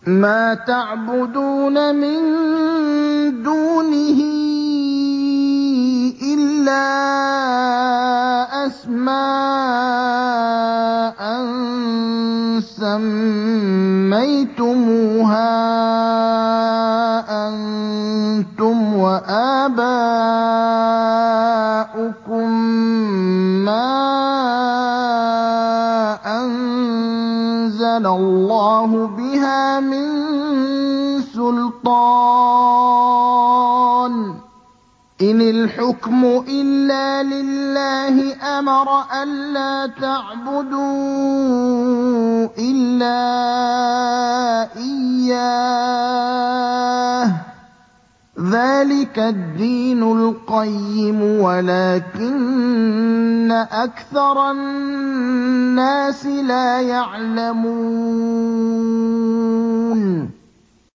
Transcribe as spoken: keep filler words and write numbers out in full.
مَا تَعْبُدُونَ مِن دُونِهِ إِلَّا أَسْمَاءً سَمَّيْتُمُوهَا أَنتُمْ وَآبَاؤُكُم مَّا أَنزَلَ اللَّهُ بِهَا مِن سُلْطَانٍ ۚ إِنِ الْحُكْمُ إِلَّا لِلَّهِ أَمَرَ أَلَّا تَعْبُدُوا إِلَّا إِيَّاهُ ۚ ذَٰلِكَ الدِّينُ الْقَيِّمُ وَلَٰكِنَّ أَكْثَرَ النَّاسِ لَا يَعْلَمُونَ